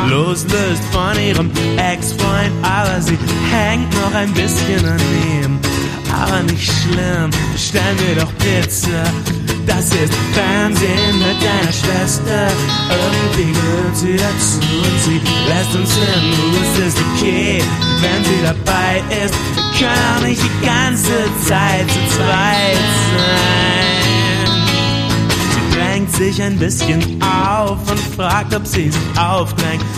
loslöst von ihrem Ex-Freund, aber sie hängt noch ein bisschen an ihm. Aber nicht schlimm, bestellen wir doch Pizza. Das ist Fernsehen mit deiner Schwester. Irgendwie gehört sie dazu und sie lässt uns in Ruhe. Es ist okay, wenn sie dabei ist. Wir können auch nicht die ganze Zeit zu zweit sein. Sie drängt sich ein bisschen auf und fragt, ob sie sich aufdrängt.